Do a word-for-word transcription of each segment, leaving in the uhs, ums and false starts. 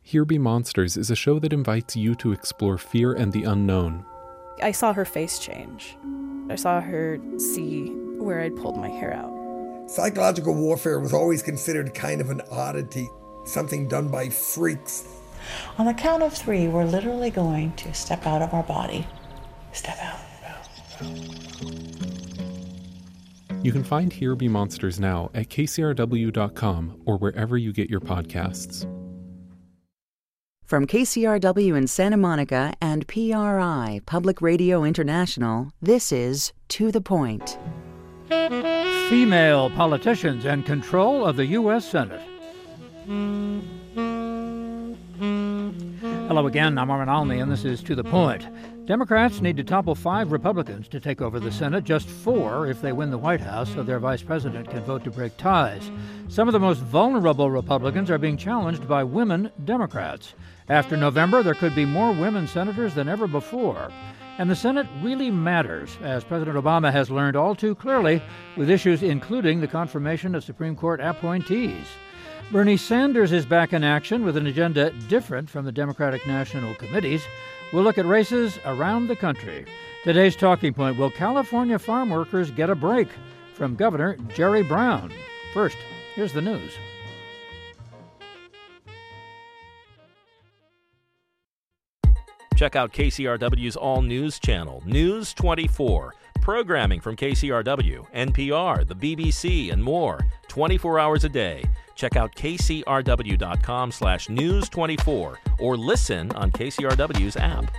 Here Be Monsters is a show that invites you to explore fear and the unknown. I saw her face change. I saw her see where I'd pulled my hair out. Psychological warfare was always considered kind of an oddity, something done by freaks. On the count of three, we're literally going to step out of our body. Step out. You can find Here Be Monsters now at K C R W dot com or wherever you get your podcasts. From K C R W in Santa Monica and P R I, Public Radio International, this is To the Point. Female politicians and control of the U S Senate. Hello again, I'm Armin Alney, and this is To the Point. Democrats need to topple five Republicans to take over the Senate, just four if they win the White House so their vice president can vote to break ties. Some of the most vulnerable Republicans are being challenged by women Democrats. After November, there could be more women senators than ever before. And the Senate really matters, as President Obama has learned all too clearly, with issues including the confirmation of Supreme Court appointees. Bernie Sanders is back in action with an agenda different from the Democratic National Committee's. We'll look at races around the country. Today's talking point: will California farm workers get a break? From Governor Jerry Brown. First, here's the news. Check out K C R W's all-news channel, News twenty-four. Programming from K C R W, N P R, the B B C, and more, twenty-four hours a day. Check out K C R W dot com slash news twenty-four or listen on K C R W's app.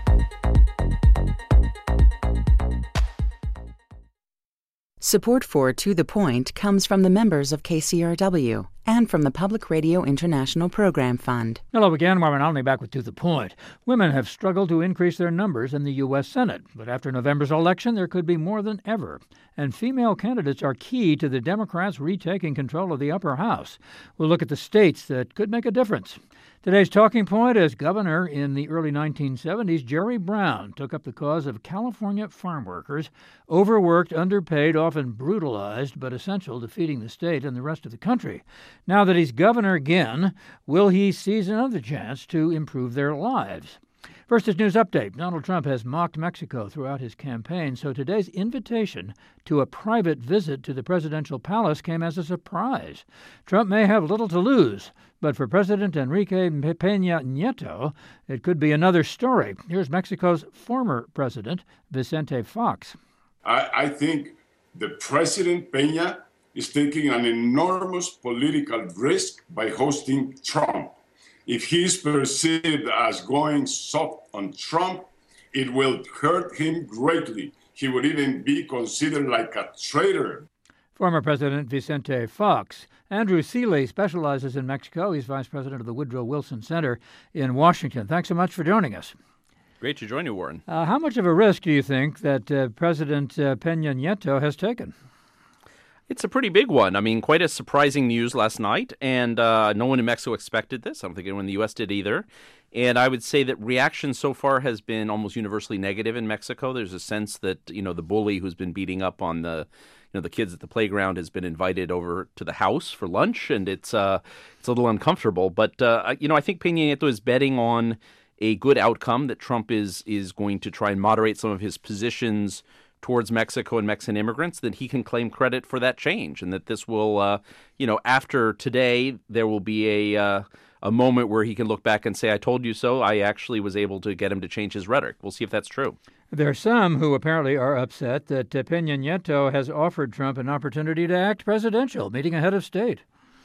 Support for To the Point comes from the members of K C R W and from the Public Radio International Program Fund. Hello again, Marvin Alney back with To the Point. Women have struggled to increase their numbers in the U S. Senate, but after November's election, there could be more than ever. And female candidates are key to the Democrats retaking control of the upper house. We'll look at the states that could make a difference. Today's talking point: as governor in the early nineteen seventies, Jerry Brown took up the cause of California farm workers, overworked, underpaid, often brutalized, but essential to feeding the state and the rest of the country. Now that he's governor again, will he seize another chance to improve their lives? First, his news update. Donald Trump has mocked Mexico throughout his campaign, so today's invitation to a private visit to the presidential palace came as a surprise. Trump may have little to lose, but for President Enrique Peña Nieto, it could be another story. Here's Mexico's former president, Vicente Fox. I, I think the President Peña is taking an enormous political risk by hosting Trump. If he's perceived as going soft on Trump, it will hurt him greatly. He would even be considered like a traitor. Former President Vicente Fox. Andrew Seeley specializes in Mexico. He's vice president of the Woodrow Wilson Center in Washington. Thanks so much for joining us. Great to join you, Warren. Uh, how much of a risk do you think that uh, President uh, Peña Nieto has taken? It's a pretty big one. I mean, quite a surprising news last night, and uh, no one in Mexico expected this. I don't think anyone in the U S did either. And I would say that reaction so far has been almost universally negative in Mexico. There's a sense that, you know, the bully who's been beating up on the, you know, the kids at the playground has been invited over to the house for lunch, and it's uh, it's a little uncomfortable. But uh, you know, I think Peña Nieto is betting on a good outcome, that Trump is is going to try and moderate some of his positions towards Mexico and Mexican immigrants, that he can claim credit for that change, and that this will, uh, you know, after today, there will be a uh, a moment where he can look back and say, I told you so. I actually was able to get him to change his rhetoric. We'll see if that's true. There are some who apparently are upset that uh, Peña Nieto has offered Trump an opportunity to act presidential, meeting a head of state.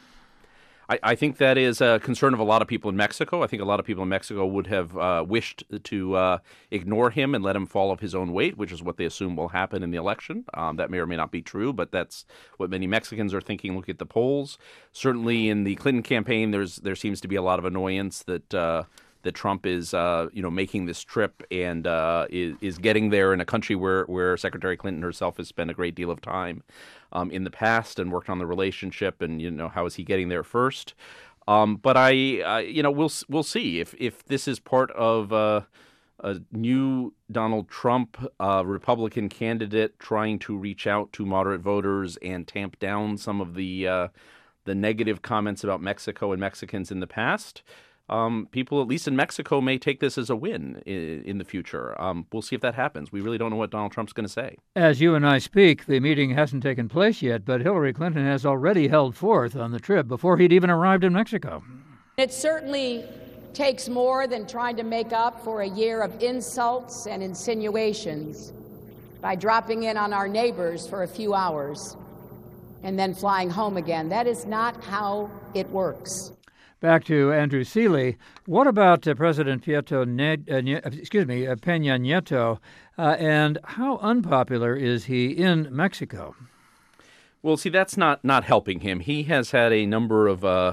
I, I think that is a concern of a lot of people in Mexico. I think a lot of people in Mexico would have uh, wished to uh, ignore him and let him fall off his own weight, which is what they assume will happen in the election. Um, that may or may not be true, but that's what many Mexicans are thinking. Look at the polls. Certainly in the Clinton campaign, there's there seems to be a lot of annoyance that uh, that Trump is uh, you know making this trip and uh, is, is getting there in a country where, where Secretary Clinton herself has spent a great deal of time Um, in the past and worked on the relationship, and you know how is he getting there first? Um, but I, uh, you know, we'll we'll see if if this is part of uh, a new Donald Trump, uh, Republican candidate, trying to reach out to moderate voters and tamp down some of the uh, the negative comments about Mexico and Mexicans in the past. um, people, at least in Mexico, may take this as a win in, in the future. Um, we'll see if that happens. We really don't know what Donald Trump's going to say. As you and I speak, the meeting hasn't taken place yet, but Hillary Clinton has already held forth on the trip before he'd even arrived in Mexico. It certainly takes more than trying to make up for a year of insults and insinuations by dropping in on our neighbors for a few hours and then flying home again. That is not how it works. Back to Andrew Seeley. What about uh, President Pietro ne- uh, ne- excuse me, uh, Peña Nieto, uh, and how unpopular is he in Mexico? Well, see, that's not, not helping him. He has had a number of uh,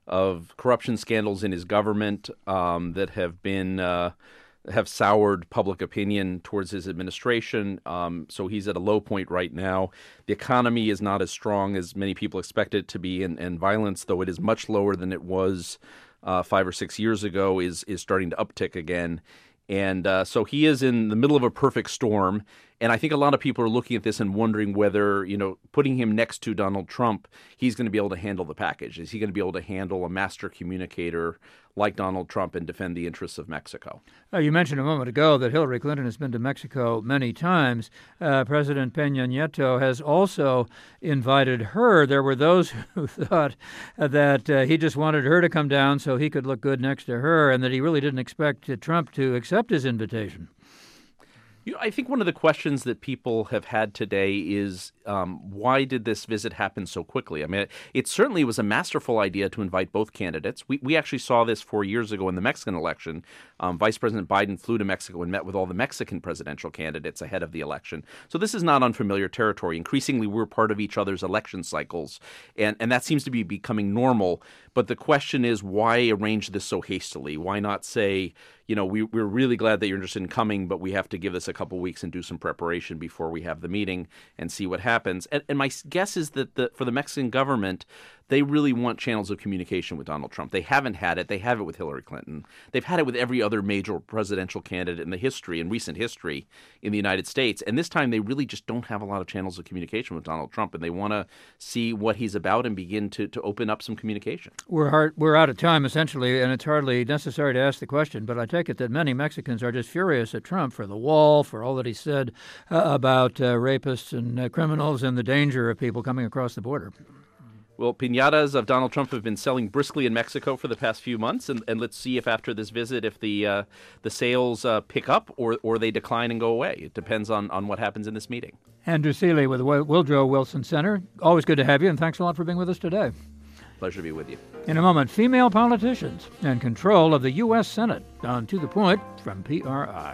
of corruption scandals in his government um, that have been uh, have soured public opinion towards his administration. Um, so he's at a low point right now. The economy is not as strong as many people expect it to be, and, and violence, though it is much lower than it was uh, five or six years ago, is is starting to uptick again. And uh, so he is in the middle of a perfect storm. And I think a lot of people are looking at this and wondering whether, you know, putting him next to Donald Trump, he's going to be able to handle the package. Is he going to be able to handle a master communicator like Donald Trump and defend the interests of Mexico? Uh, you mentioned a moment ago that Hillary Clinton has been to Mexico many times. Uh, President Peña Nieto has also invited her. There were those who thought that uh, he just wanted her to come down so he could look good next to her, and that he really didn't expect uh, Trump to accept his invitation. You know, I think one of the questions that people have had today is um, why did this visit happen so quickly? I mean, it, it certainly was a masterful idea to invite both candidates. We we actually saw this four years ago in the Mexican election. Um, Vice President Biden flew to Mexico and met with all the Mexican presidential candidates ahead of the election. So this is not unfamiliar territory. Increasingly, we're part of each other's election cycles, and, and that seems to be becoming normal. But the question is, why arrange this so hastily? Why not say, you know, we, we're really glad that you're interested in coming, but we have to give this a couple weeks and do some preparation before we have the meeting and see what happens. And, and my guess is that the, for the Mexican government, they really want channels of communication with Donald Trump. They haven't had it. They have it with Hillary Clinton. They've had it with every other major presidential candidate in the history, in recent history in the United States. And this time they really just don't have a lot of channels of communication with Donald Trump, and they want to see what he's about and begin to, to open up some communication. We're hard, we're out of time, essentially, and it's hardly necessary to ask the question, but I take it that many Mexicans are just furious at Trump for the wall, for all that he said uh, about uh, rapists and uh, criminals and the danger of people coming across the border. Well, piñatas of Donald Trump have been selling briskly in Mexico for the past few months, and, and let's see if after this visit, if the uh, the sales uh, pick up or, or they decline and go away. It depends on, on what happens in this meeting. Andrew Seeley with the Woodrow Wilson Center. Always good to have you, and thanks a lot for being with us today. Pleasure to be with you. In a moment, female politicians and control of the U S Senate. On To the Point from P R I.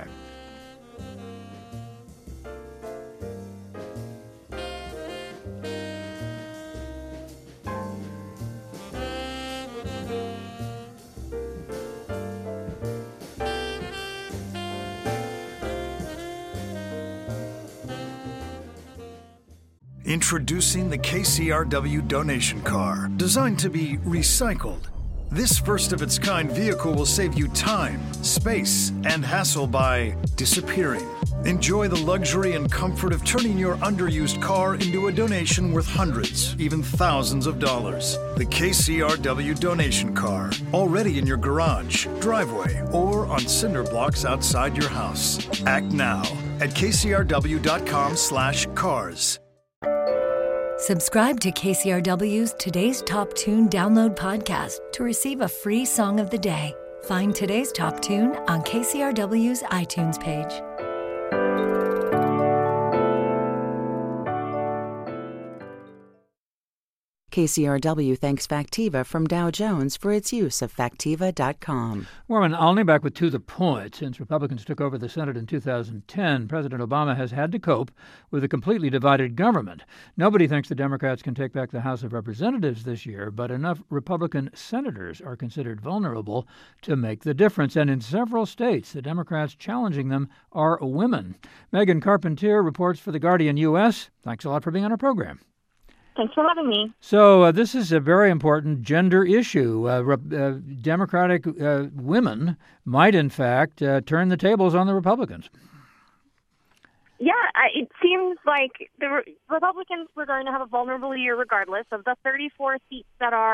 Introducing the K C R W donation car, designed to be recycled. This first-of-its-kind vehicle will save you time, space, and hassle by disappearing. Enjoy the luxury and comfort of turning your underused car into a donation worth hundreds, even thousands of dollars. The K C R W donation car, already in your garage, driveway, or on cinder blocks outside your house. Act now at k c r w dot com slash cars. Subscribe to K C R W's Today's Top Tune download podcast to receive a free song of the day. Find Today's Top Tune on K C R W's iTunes page. K C R W thanks Factiva from Dow Jones for its use of Factiva dot com. Warren Alney back with To the Point. Since Republicans took over the Senate in two thousand ten, President Obama has had to cope with a completely divided government. Nobody thinks the Democrats can take back the House of Representatives this year, but enough Republican senators are considered vulnerable to make the difference. And in several states, the Democrats challenging them are women. Megan Carpentier reports for The Guardian U S. Thanks a lot for being on our program. Thanks for having me. So uh, this is a very important gender issue. Uh, re- uh, Democratic uh, women might, in fact, uh, turn the tables on the Republicans. Yeah, I, it seems like the re- Republicans were going to have a vulnerable year regardless of the thirty-four seats that are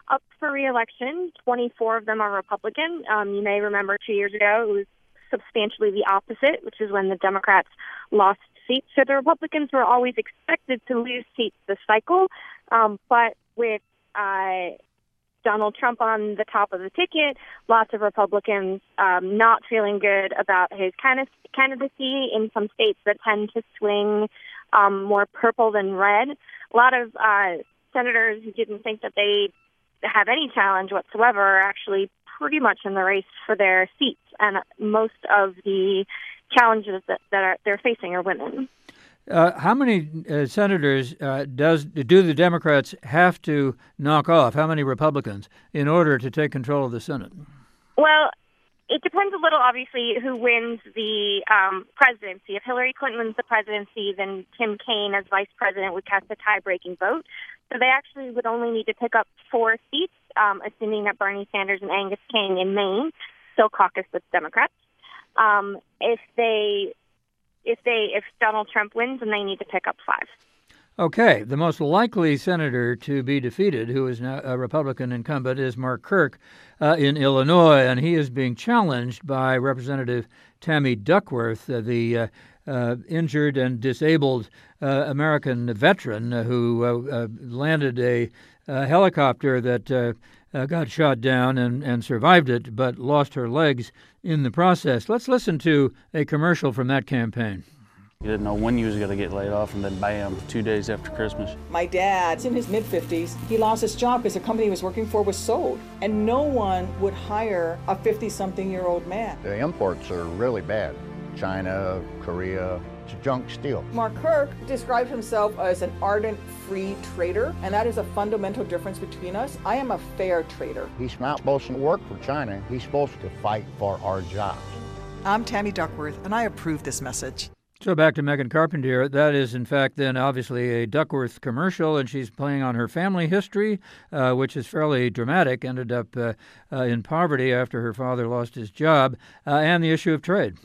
up for re-election. twenty-four of them are Republican. Um, you may remember two years ago it was substantially the opposite, which is when the Democrats lost seats. So the Republicans were always expected to lose seats this cycle. Um, but with uh, Donald Trump on the top of the ticket, lots of Republicans um, not feeling good about his candidacy in some states that tend to swing um, more purple than red. A lot of uh, senators who didn't think that they have any challenge whatsoever are actually pretty much in the race for their seats, and most of the challenges that, that are, they're facing are women. Uh, how many uh, senators uh, does do the Democrats have to knock off? How many Republicans in order to take control of the Senate? Well, it depends a little, obviously, who wins the um, presidency. If Hillary Clinton wins the presidency, then Tim Kaine as vice president would cast a tie-breaking vote. So they actually would only need to pick up four seats, um, assuming that Bernie Sanders and Angus King in Maine still caucus with Democrats. Um, if they If they, if Donald Trump wins, then they need to pick up five. Okay, the most likely senator to be defeated, who is now a Republican incumbent, is Mark Kirk uh, in Illinois, and he is being challenged by Representative Tammy Duckworth, uh, the uh, uh, injured and disabled uh, American veteran uh, who uh, uh, landed a uh, helicopter that uh, uh, got shot down and, and survived it, but lost her legs in the process. Let's listen to a commercial from that campaign. You didn't know when you was going to get laid off, and then bam, two days after Christmas. My dad's in his mid-fifties. He lost his job because the company he was working for was sold, and no one would hire a fifty-something-year-old man. The imports are really bad. China, Korea, it's junk steel. Mark Kirk described himself as an ardent free trader, and that is a fundamental difference between us. I am a fair trader. He's not supposed to work for China. He's supposed to fight for our jobs. I'm Tammy Duckworth, and I approve this message. So back to Megan Carpenter. That is, in fact, then obviously a Duckworth commercial, and she's playing on her family history, uh, which is fairly dramatic, ended up uh, uh, in poverty after her father lost his job, uh, and the issue of trade.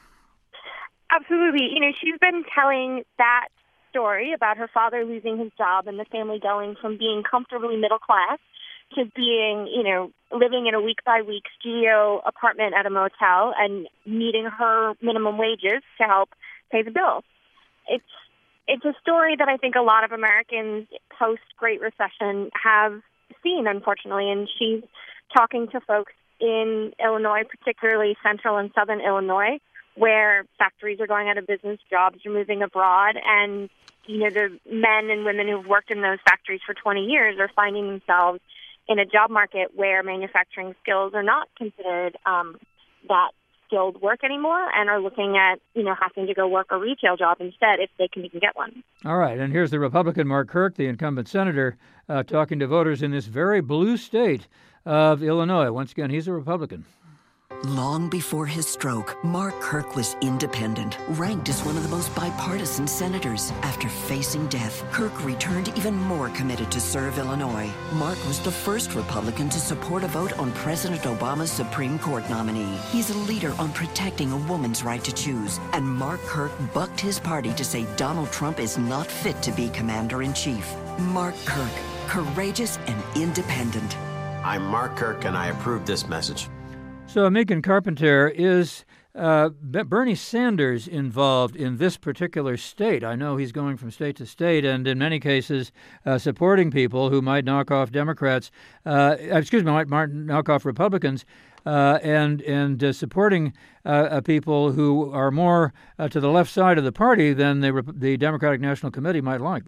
Absolutely. You know, she's been telling that story about her father losing his job and the family going from being comfortably middle class to being, you know, living in a week-by-week studio apartment at a motel and needing her minimum wages to help pay the bills. It's it's a story that I think a lot of Americans post-Great Recession have seen, unfortunately, and she's talking to folks in Illinois, particularly central and southern Illinois, where factories are going out of business, jobs are moving abroad, and you know the men and women who've worked in those factories for twenty years are finding themselves in a job market where manufacturing skills are not considered um, that skilled work anymore, and are looking at you know having to go work a retail job instead if they can even get one. All right, and here's the Republican Mark Kirk, the incumbent senator, uh, talking to voters in this very blue state of Illinois. Once again, he's a Republican. Long before his stroke, Mark Kirk was independent, ranked as one of the most bipartisan senators. After facing death, Kirk returned even more committed to serve Illinois. Mark was the first Republican to support a vote on President Obama's Supreme Court nominee. He's a leader on protecting a woman's right to choose, and Mark Kirk bucked his party to say Donald Trump is not fit to be commander-in-chief. Mark Kirk, courageous and independent. I'm Mark Kirk, and I approve this message. So, Megan Carpenter, is uh, Bernie Sanders involved in this particular state? I know he's going from state to state and in many cases uh, supporting people who might knock off Democrats, uh, excuse me, might, might knock off Republicans, uh, and, and uh, supporting uh, people who are more uh, to the left side of the party than the, the Democratic National Committee might like.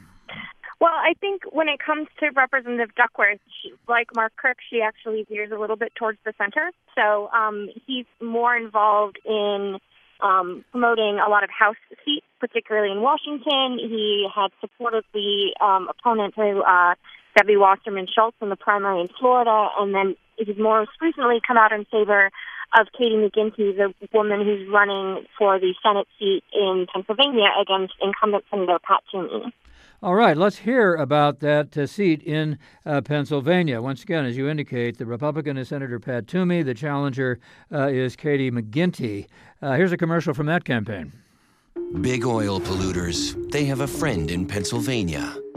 Well, I think when it comes to Representative Duckworth, she, like Mark Kirk, she actually veers a little bit towards the center. So um, he's more involved in um, promoting a lot of House seats, particularly in Washington. He had supported the um, opponent to uh, Debbie Wasserman Schultz in the primary in Florida, and then he's more recently come out in favor of Katie McGinty, the woman who's running for the Senate seat in Pennsylvania against incumbent Senator Pat Toomey. All right, let's hear about that uh, seat in uh, Pennsylvania. Once again, as you indicate, the Republican is Senator Pat Toomey. The challenger uh, is Katie McGinty. Uh, here's a commercial from that campaign. Big oil polluters, they have a friend in Pennsylvania.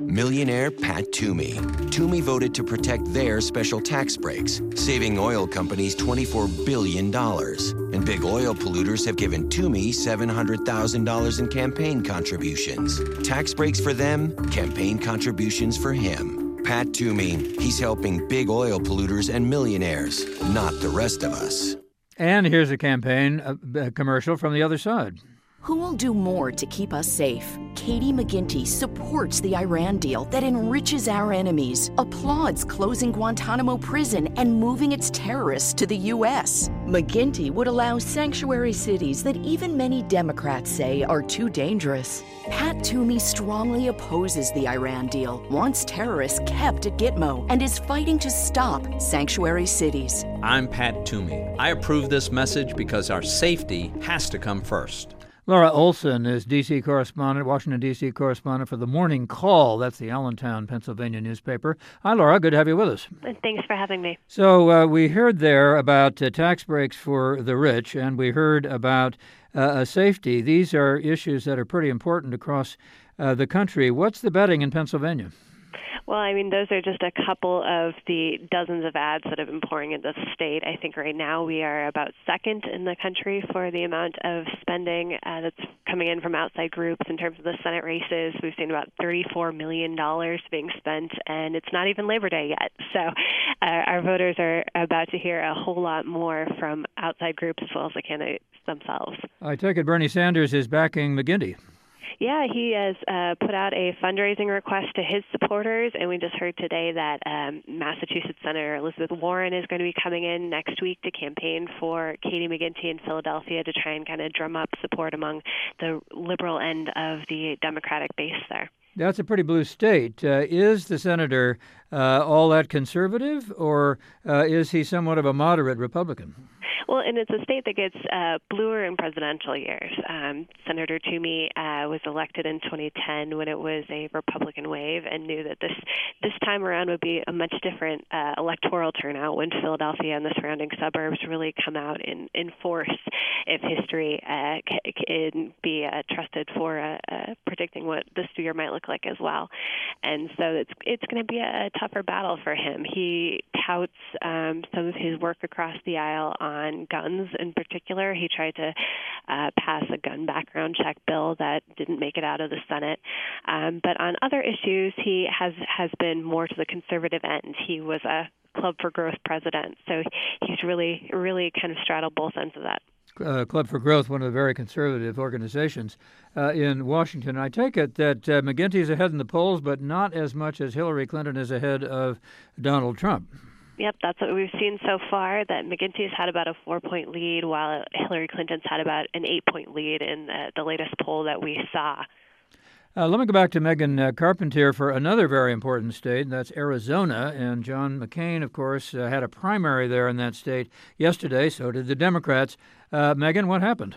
Millionaire Pat Toomey. Toomey voted to protect their special tax breaks, saving oil companies twenty-four billion dollars. And big oil polluters have given Toomey seven hundred thousand dollars in campaign contributions. Tax breaks for them, campaign contributions for him. Pat Toomey, he's helping big oil polluters and millionaires, not the rest of us. And here's a campaign a, a commercial from the other side. Who will do more to keep us safe? Katie McGinty supports the Iran deal that enriches our enemies, applauds closing Guantanamo prison and moving its terrorists to the U S. McGinty would allow sanctuary cities that even many Democrats say are too dangerous. Pat Toomey strongly opposes the Iran deal, wants terrorists kept at Gitmo, and is fighting to stop sanctuary cities. I'm Pat Toomey. I approve this message because our safety has to come first. Laura Olson is D C correspondent, Washington, D C correspondent for The Morning Call. That's the Allentown, Pennsylvania newspaper. Hi, Laura. Good to have you with us. Thanks for having me. So uh, we heard there about uh, tax breaks for the rich, and we heard about uh, safety. These are issues that are pretty important across uh, the country. What's the betting in Pennsylvania? Well, I mean, those are just a couple of the dozens of ads that have been pouring into the state. I think right now we are about second in the country for the amount of spending uh, that's coming in from outside groups in terms of the Senate races. We've seen about thirty-four million dollars being spent, and it's not even Labor Day yet. So uh, our voters are about to hear a whole lot more from outside groups as well as the candidates themselves. I take it Bernie Sanders is backing McGinty. Yeah, he has uh, put out a fundraising request to his supporters, and we just heard today that um, Massachusetts Senator Elizabeth Warren is going to be coming in next week to campaign for Katie McGinty in Philadelphia to try and kind of drum up support among the liberal end of the Democratic base there. That's a pretty blue state. Uh, is the senator uh, all that conservative, or uh, is he somewhat of a moderate Republican? Well, and it's a state that gets uh, bluer in presidential years. Um, Senator Toomey uh, was elected in twenty ten when it was a Republican wave, and knew that this this time around would be a much different uh, electoral turnout when Philadelphia and the surrounding suburbs really come out in, in force if history uh, can be uh, trusted for uh, uh, predicting what this year might look like as well. And so it's it's going to be a, a tougher battle for him. He touts um, some of his work across the aisle on guns in particular. He tried to uh, pass a gun background check bill that didn't make it out of the Senate. Um, but on other issues, he has, has been more to the conservative end. He was a Club for Growth president, so he's really, really kind of straddled both ends of that. Uh, Club for Growth, one of the very conservative organizations uh, in Washington. I take it that uh, McGinty is ahead in the polls, but not as much as Hillary Clinton is ahead of Donald Trump. Yep, that's what we've seen so far, that McGinty's had about a four-point lead, while Hillary Clinton's had about an eight-point lead in the, the latest poll that we saw. Uh, let me go back to Megan uh, Carpentier for another very important state, and that's Arizona. And John McCain, of course, uh, had a primary there in that state yesterday. So did the Democrats. Uh, Megan, what happened?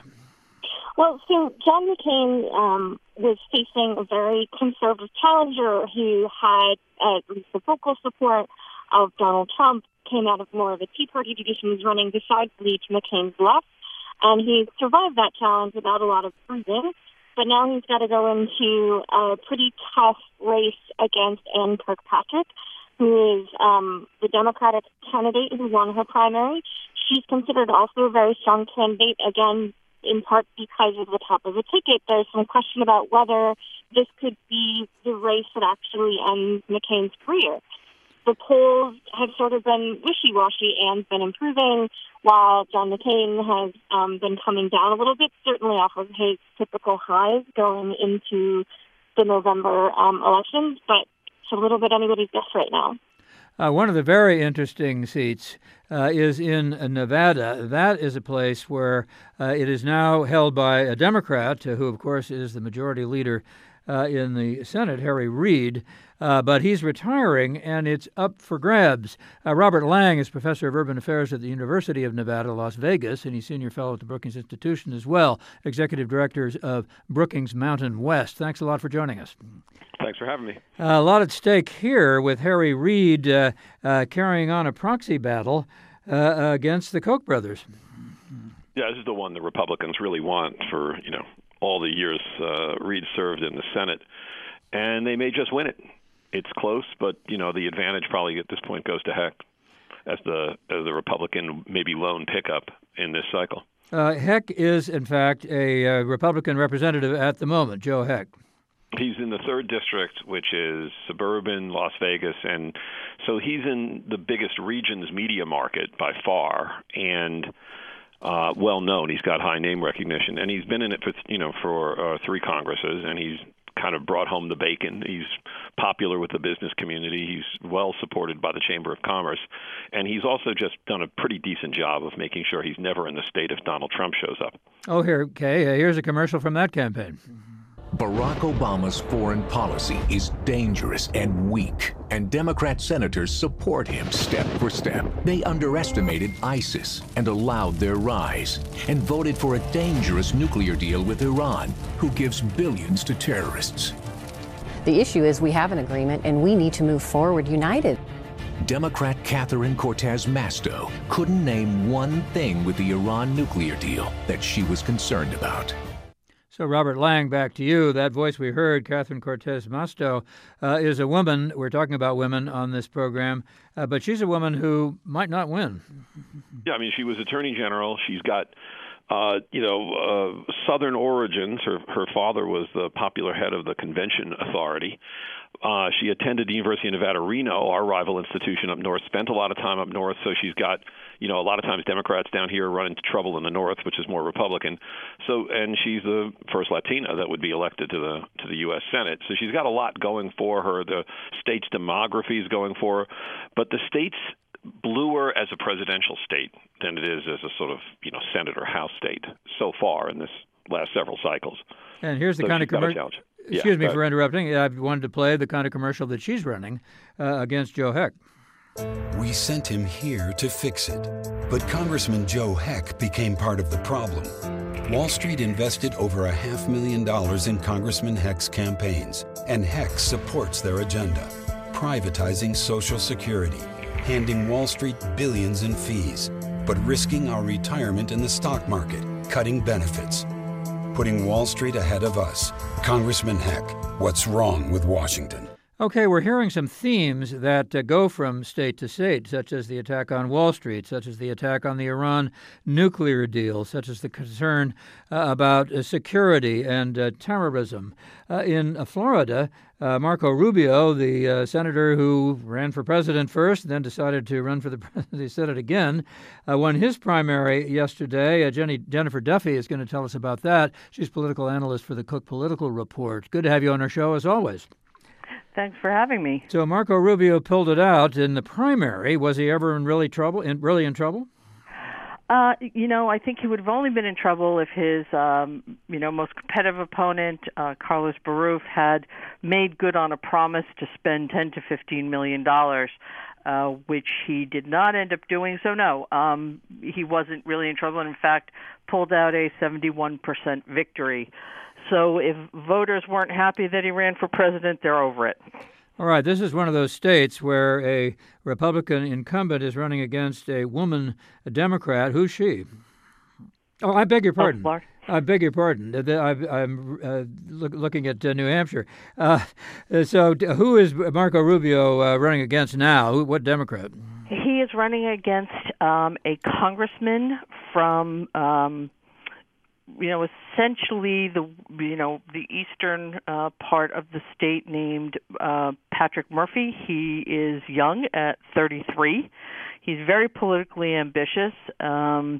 Well, so John McCain um, was facing a very conservative challenger who had uh, the vocal support of Donald Trump, came out of more of a Tea Party tradition, was running decidedly to McCain's left, and he survived that challenge without a lot of bruising. But now he's got to go into a pretty tough race against Ann Kirkpatrick, who is um, the Democratic candidate who won her primary. She's considered also a very strong candidate, again, in part because of the top of the ticket. There's some question about whether this could be the race that actually ends McCain's career. The polls have sort of been wishy-washy and been improving, while John McCain has um, been coming down a little bit, certainly off of his typical highs going into the November um, elections, but it's a little bit anybody's guess right now. Uh, one of the very interesting seats uh, is in uh, Nevada. That is a place where uh, it is now held by a Democrat, uh, who, of course, is the majority leader uh, in the Senate, Harry Reid. Uh, but he's retiring, and it's up for grabs. Uh, Robert Lang is professor of urban affairs at the University of Nevada, Las Vegas, and he's senior fellow at the Brookings Institution as well, executive director of Brookings Mountain West. Thanks a lot for joining us. Thanks for having me. Uh, a lot at stake here with Harry Reid uh, uh, carrying on a proxy battle uh, against the Koch brothers. Yeah, this is the one the Republicans really want for, you know, all the years uh, Reid served in the Senate, and they may just win it. it's close, but you know the advantage probably at this point goes to Heck as the as the Republican maybe lone pickup in this cycle. Uh, Heck is, in fact, a uh, Republican representative at the moment, Joe Heck. He's in the third district, which is suburban Las Vegas, and so he's in the biggest region's media market by far, and uh, well known. He's got high name recognition, and he's been in it for you know for uh, three Congresses, and he's kind of brought home the bacon. He's popular with the business community. He's well supported by the Chamber of Commerce, and he's also just done a pretty decent job of making sure he's never in the state if Donald Trump shows up. Oh, here, okay. Here's a commercial from that campaign. Barack Obama's foreign policy is dangerous and weak, and Democrat senators support him step for step. They underestimated ISIS and allowed their rise, and voted for a dangerous nuclear deal with Iran, who gives billions to terrorists. The issue is we have an agreement, and we need to move forward united. Democrat Catherine Cortez Masto couldn't name one thing with the Iran nuclear deal that she was concerned about. So, Robert Lang, back to you. That voice we heard, Catherine Cortez Masto, uh, is a woman. We're talking about women on this program, uh, but she's a woman who might not win. Yeah, I mean, she was Attorney General. She's got, uh, you know, uh, Southern origins. Her her father was the popular head of the Convention Authority. Uh, she attended the University of Nevada, Reno, our rival institution up north, spent a lot of time up north, so she's got, you know, a lot of times Democrats down here run into trouble in the north, which is more Republican. So, and she's the first Latina that would be elected to the to the U S Senate. So she's got a lot going for her. The state's demography is going for her, but the state's bluer as a presidential state than it is as a sort of, you know, Senate or House state so far in this last several cycles. And here's the so kind of commercial. Excuse yeah, me for interrupting. I wanted to play the kind of commercial that she's running uh, against Joe Heck. We sent him here to fix it. But Congressman Joe Heck became part of the problem. Wall Street invested over a half million dollars in Congressman Heck's campaigns, and Heck supports their agenda. Privatizing Social Security, handing Wall Street billions in fees, but risking our retirement in the stock market, cutting benefits. Putting Wall Street ahead of us. Congressman Heck, what's wrong with Washington? Okay, we're hearing some themes that uh, go from state to state, such as the attack on Wall Street, such as the attack on the Iran nuclear deal, such as the concern uh, about uh, security and uh, terrorism. Uh, in uh, Florida, uh, Marco Rubio, the uh, senator who ran for president first, then decided to run for the presidency Senate again, uh, won his primary yesterday. Uh, Jenny, Jennifer Duffy is going to tell us about that. She's political analyst for the Cook Political Report. Good to have you on our show, as always. Thanks for having me. So Marco Rubio pulled it out in the primary. Was he ever in really trouble? In, really in trouble? Uh, you know, I think he would have only been in trouble if his, um, you know, most competitive opponent, uh, Carlos Baruf, had made good on a promise to spend ten to fifteen million dollars, uh, which he did not end up doing. So no, um, he wasn't really in trouble, and in fact, pulled out a seventy-one percent victory. So if voters weren't happy that he ran for president, they're over it. All right, this is one of those states where a Republican incumbent is running against a woman, a Democrat. Who's she? Oh, I beg your pardon. Oh, I beg your pardon. I'm uh, look, looking at uh, New Hampshire. Uh, so who is Marco Rubio uh, running against now? Who, what Democrat? He is running against um, a congressman from... Um, you know, essentially the, you know, the eastern uh, part of the state named uh, Patrick Murphy. He is young at thirty-three. He's very politically ambitious. Um,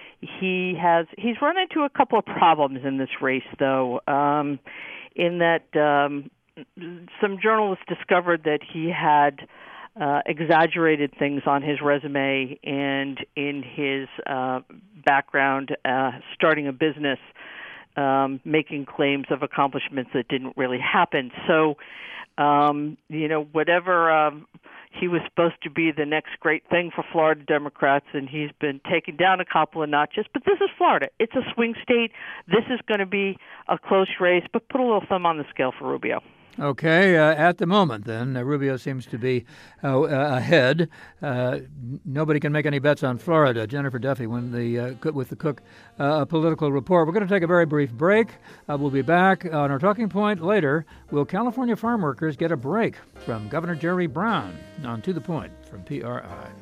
he has, he's run into a couple of problems in this race, though, um, in that um, some journalists discovered that he had Uh, exaggerated things on his resume and in his uh, background, uh, starting a business, um, making claims of accomplishments that didn't really happen. So, um, you know, whatever um, he was supposed to be the next great thing for Florida Democrats, and he's been taken down a couple of notches. But this is Florida. It's a swing state. This is going to be a close race, but put a little thumb on the scale for Rubio. Okay, uh, at the moment, then, uh, Rubio seems to be uh, uh, ahead. Uh, n- nobody can make any bets on Florida. Jennifer Duffy when the, uh, co- with the Cook uh, Political Report. We're going to take a very brief break. Uh, we'll be back on our talking point later. Will California farm workers get a break from Governor Jerry Brown? On To the Point from P R I.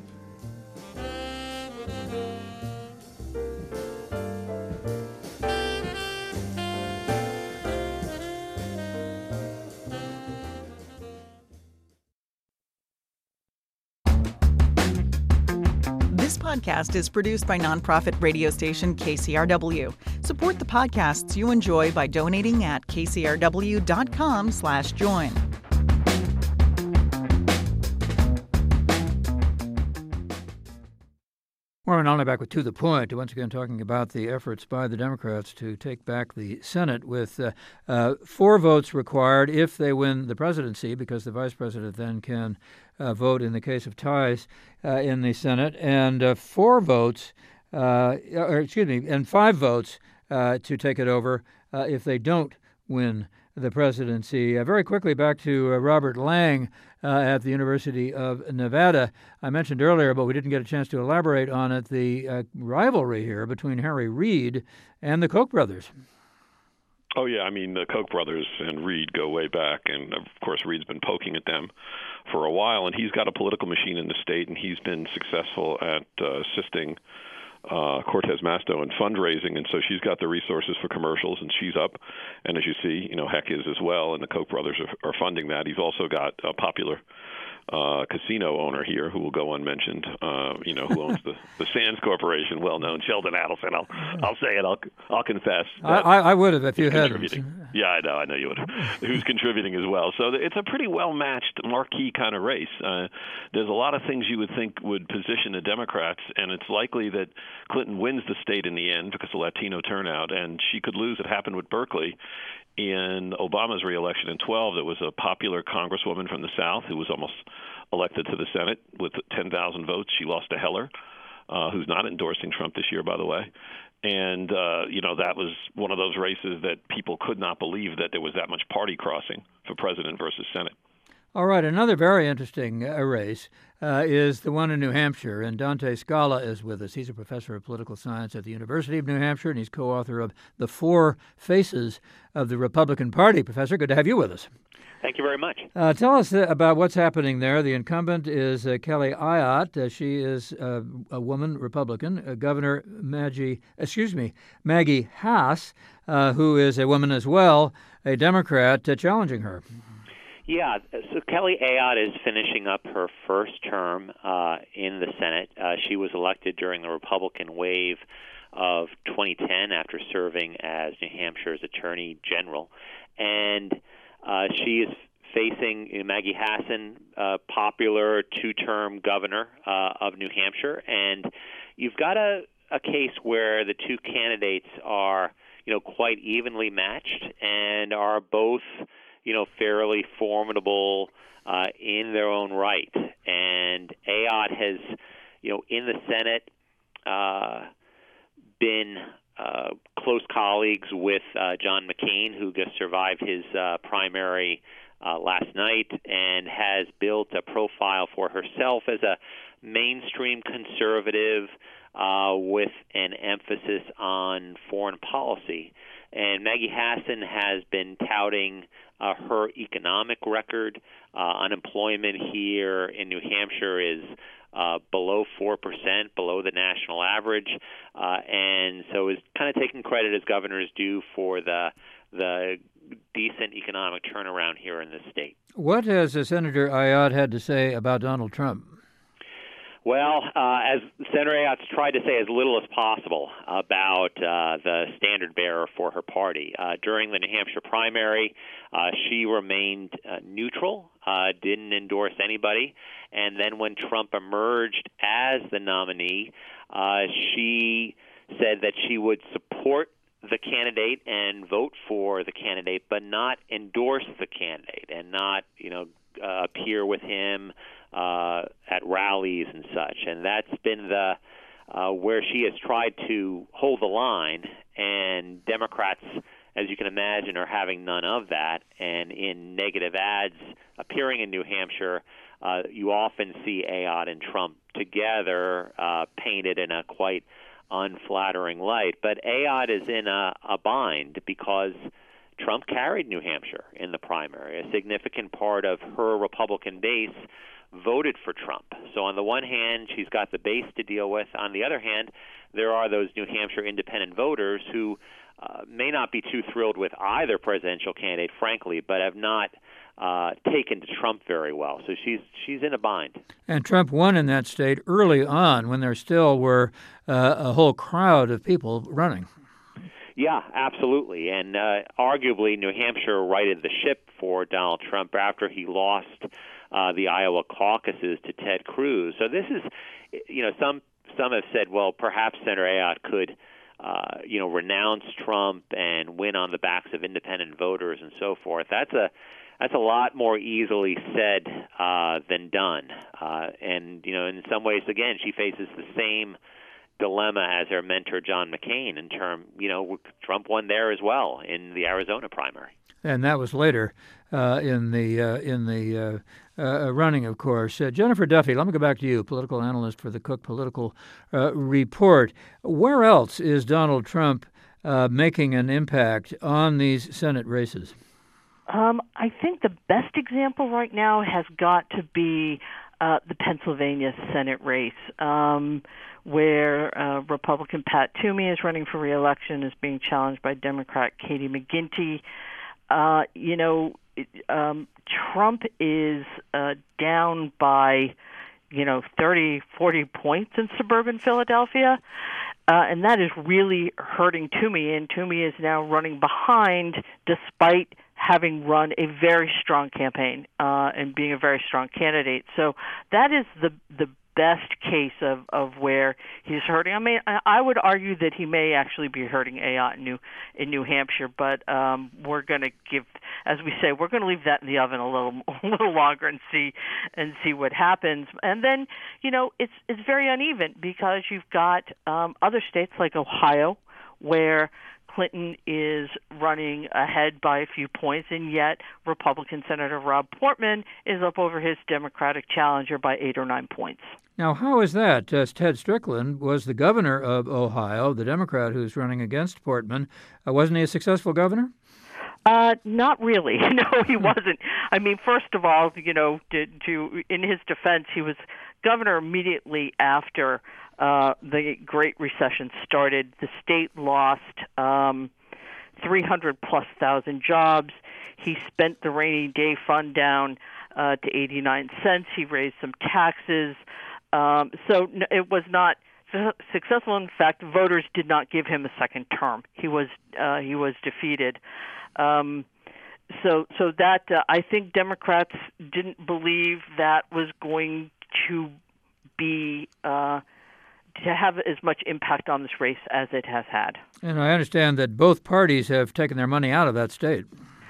This podcast is produced by nonprofit radio station K C R W. Support the podcasts you enjoy by donating at kcrw.com slash join. We're not only back with To the Point, once again talking about the efforts by the Democrats to take back the Senate with uh, uh, four votes required if they win the presidency, because the vice president then can uh, vote in the case of ties uh, in the Senate, and uh, four votes, uh, or excuse me, and five votes uh, to take it over uh, if they don't win the presidency. Uh, very quickly back to uh, Robert Lang uh, at the University of Nevada. I mentioned earlier, but we didn't get a chance to elaborate on it, the uh, rivalry here between Harry Reid and the Koch brothers. Oh, yeah. I mean, the Koch brothers and Reid go way back. And, of course, Reid's been poking at them for a while. And he's got a political machine in the state, and he's been successful at uh, assisting uh, Cortez Masto in fundraising. And so she's got the resources for commercials, and she's up. And as you see, you know, Heck is as well, and the Koch brothers are, are funding that. He's also got a popular uh, casino owner here who will go unmentioned, uh, you know, who owns the, the Sands Corporation, well-known, Sheldon Adelson. I'll I'll say it. I'll I'll confess. I, I would have if you hadn't. Yeah, I know. I know you would have. Who's contributing as well. So it's a pretty well-matched marquee kind of race. Uh, there's a lot of things you would think would position the Democrats, and it's likely that Clinton wins the state in the end because of Latino turnout, and she could lose. It happened with Berkeley. In Obama's reelection in twelve, there was a popular congresswoman from the South who was almost elected to the Senate with ten thousand votes. She lost to Heller, uh, who's not endorsing Trump this year, by the way. And, uh, you know, that was one of those races that people could not believe that there was that much party crossing for president versus Senate. All right, another very interesting uh, race uh, is the one in New Hampshire, and Dante Scala is with us. He's a professor of political science at the University of New Hampshire, and he's co-author of The Four Faces of the Republican Party. Professor, good to have you with us. Thank you very much. Uh, tell us uh, about what's happening there. The incumbent is uh, Kelly Ayotte. Uh, she is uh, a woman Republican. Uh, Governor Maggie, excuse me, Maggie Hass, uh, who is a woman as well, a Democrat, uh, challenging her. Yeah, so Kelly Ayotte is finishing up her first term uh, in the Senate. Uh, she was elected during the Republican wave of twenty ten after serving as New Hampshire's Attorney General. And uh, she is facing you know, Maggie Hassan, uh, popular two-term governor uh, of New Hampshire. And you've got a, a case where the two candidates are, you know, quite evenly matched and are both you know, fairly formidable uh, in their own right. And Ayotte has, you know, in the Senate uh, been uh, close colleagues with uh, John McCain, who just survived his uh, primary uh, last night, and has built a profile for herself as a mainstream conservative uh, with an emphasis on foreign policy. And Maggie Hassan has been touting uh, her economic record. Uh, unemployment here in New Hampshire is uh, below four percent, below the national average, uh, and so is kind of taking credit, as governors do, for the the decent economic turnaround here in the state. What has uh, Senator Ayotte had to say about Donald Trump? Well, uh, as Senator Ayotte's tried to say as little as possible about uh, the standard bearer for her party. Uh, during the New Hampshire primary, uh, she remained uh, neutral, uh, didn't endorse anybody. And then when Trump emerged as the nominee, uh, she said that she would support the candidate and vote for the candidate, but not endorse the candidate and not, you know, uh, appear with him uh, at rallies and such. And that's been the uh, where she has tried to hold the line, and Democrats as you can imagine, are having none of that. And in negative ads appearing in New Hampshire, uh, you often see Ayotte and Trump together uh, painted in a quite unflattering light. But Ayotte is in a, a bind because Trump carried New Hampshire in the primary. A significant part of her Republican base voted for Trump. So on the one hand, she's got the base to deal with. On the other hand, there are those New Hampshire independent voters who uh, may not be too thrilled with either presidential candidate, frankly, but have not uh, taken to Trump very well. So she's she's in a bind. And Trump won in that state early on when there still were uh, a whole crowd of people running. Yeah, absolutely. And uh, arguably, New Hampshire righted the ship for Donald Trump after he lost uh, the Iowa caucuses to Ted Cruz. So this is, you know, some some have said, well, perhaps Senator Ayotte could, uh, you know, renounce Trump and win on the backs of independent voters and so forth. That's a that's a lot more easily said uh, than done. Uh, and, you know, in some ways, again, she faces the same dilemma as her mentor John McCain in term, you know, Trump won there as well in the Arizona primary. And that was later uh, in the uh, in the uh, uh, running, of course. Uh, Jennifer Duffy, let me go back to you, political analyst for the Cook Political uh, Report. Where else is Donald Trump uh, making an impact on these Senate races? Um, I think the best example right now has got to be uh, the Pennsylvania Senate race, um, where uh, Republican Pat Toomey is running for re-election, is being challenged by Democrat Katie McGinty. Uh, you know, um, Trump is uh, down by, you know, thirty, forty points in suburban Philadelphia, uh, and that is really hurting Toomey, and Toomey is now running behind despite having run a very strong campaign uh, and being a very strong candidate. So that is the the best case of, of where he's hurting. I mean, I, I would argue that he may actually be hurting Ayotte in New in New Hampshire, but um, we're going to give, as we say, we're going to leave that in the oven a little a little longer and see and see what happens. And then, you know, it's it's very uneven because you've got um, other states like Ohio where Clinton is running ahead by a few points, and yet Republican Senator Rob Portman is up over his Democratic challenger by eight or nine points. Now, how is that? Uh, Ted Strickland was the governor of Ohio, the Democrat who's running against Portman. Uh, wasn't he a successful governor? Uh, not really. No, he wasn't. I mean, first of all, you know, to, to in his defense, he was governor immediately after uh, the Great Recession started. The state lost um, three hundred plus thousand jobs. He spent the rainy day fund down uh, to eighty-nine cents. He raised some taxes. Um, so it was not successful. In fact, voters did not give him a second term. He was uh, he was defeated. Um, so so that uh, I think Democrats didn't believe that was going to be uh, to have as much impact on this race as it has had. And I understand that both parties have taken their money out of that state.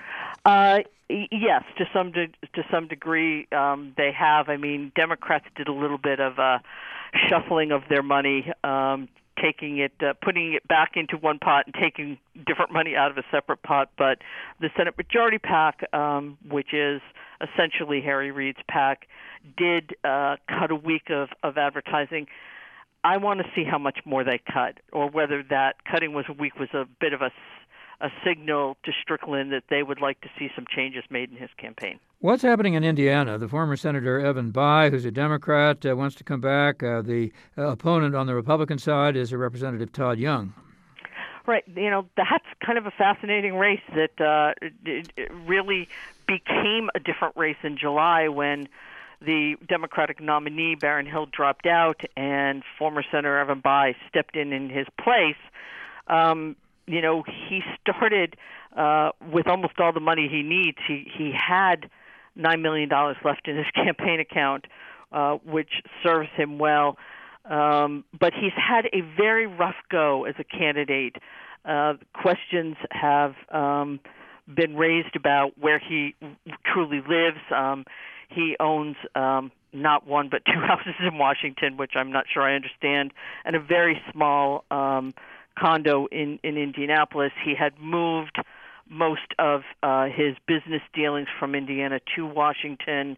Uh, yes, to some de- to some degree um, they have. I mean, Democrats did a little bit of a shuffling of their money, um, taking it, uh, putting it back into one pot and taking different money out of a separate pot. But the Senate Majority PAC, um, which is essentially Harry Reid's PAC, did uh, cut a week of, of advertising. I want to see how much more they cut, or whether that cutting was a week was a bit of a a signal to Strickland that they would like to see some changes made in his campaign. What's happening in Indiana? The former Senator Evan Bayh, who's a Democrat, uh, wants to come back. Uh, the uh, opponent on the Republican side is a Representative Todd Young. Right. You know, that's kind of a fascinating race that uh, it, it really became a different race in July when the Democratic nominee, Baron Hill, dropped out and former Senator Evan Bayh stepped in in his place. Um, You know, he started uh, with almost all the money he needs. He he had nine million dollars left in his campaign account, uh, which serves him well. Um, but he's had a very rough go as a candidate. Uh, questions have um, been raised about where he truly lives. Um, he owns um, not one but two houses in Washington, which I'm not sure I understand, and a very small um condo in, in Indianapolis. He had moved most of uh, his business dealings from Indiana to Washington.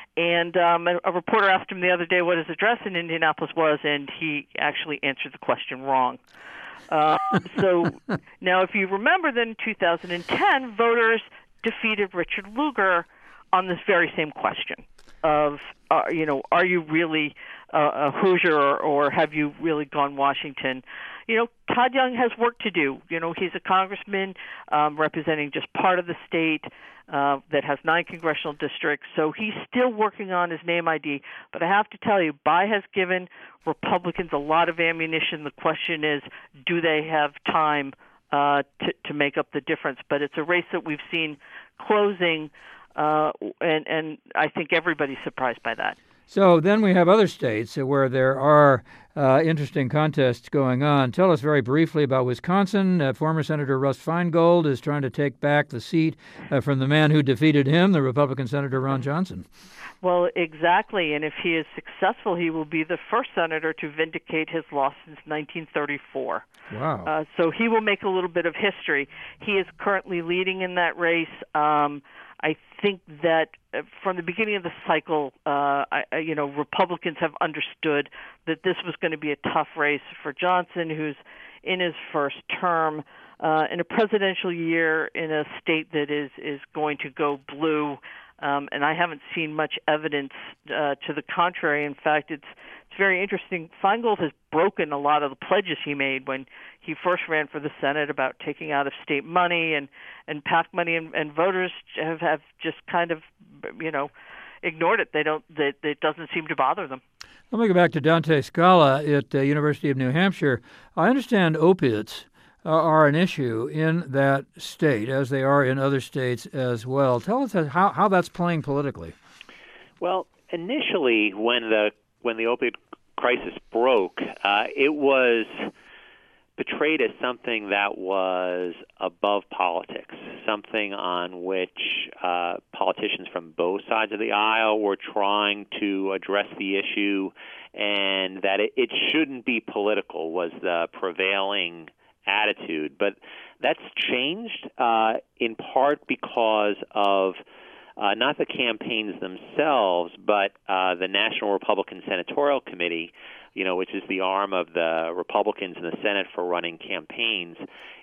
And um, a, a reporter asked him the other day what his address in Indianapolis was, and he actually answered the question wrong. Uh, so now, if you remember, then in two thousand ten, voters defeated Richard Lugar on this very same question of, uh, you know, are you really uh, a Hoosier or, or have you really gone Washington? You know, Todd Young has work to do. You know, he's a congressman um, representing just part of the state uh, that has nine congressional districts, so he's still working on his name I D. But I have to tell you, Bayh has given Republicans a lot of ammunition. The question is, do they have time uh, to, to make up the difference? But it's a race that we've seen closing, uh, and, and I think everybody's surprised by that. So then we have other states where there are uh, interesting contests going on. Tell us very briefly about Wisconsin. Uh, former Senator Russ Feingold is trying to take back the seat uh, from the man who defeated him, the Republican Senator Ron Johnson. Well, exactly. And if he is successful, he will be the first senator to vindicate his loss since nineteen thirty-four. Wow. Uh, so he will make a little bit of history. He is currently leading in that race. Um, I think that from the beginning of the cycle, uh, I, you know, Republicans have understood that this was going to be a tough race for Johnson, who's in his first term. Uh, in a presidential year in a state that is, is going to go blue, um, and I haven't seen much evidence uh, to the contrary. In fact, it's it's very interesting. Feingold has broken a lot of the pledges he made when he first ran for the Senate about taking out of state money and, and PAC money, and, and voters have, have just kind of, you know, ignored it. They don't. They, it doesn't seem to bother them. Let me go back to Dante Scala at the University of New Hampshire. I understand opiates are an issue in that state, as they are in other states as well. Tell us how, how that's playing politically. Well, initially, when the when the opiate crisis broke, uh, it was portrayed as something that was above politics, something on which uh, politicians from both sides of the aisle were trying to address the issue, and that it, it shouldn't be political was the prevailing attitude. But that's changed uh, in part because of uh, not the campaigns themselves, but uh, the National Republican Senatorial Committee, you know, which is the arm of the Republicans in the Senate for running campaigns,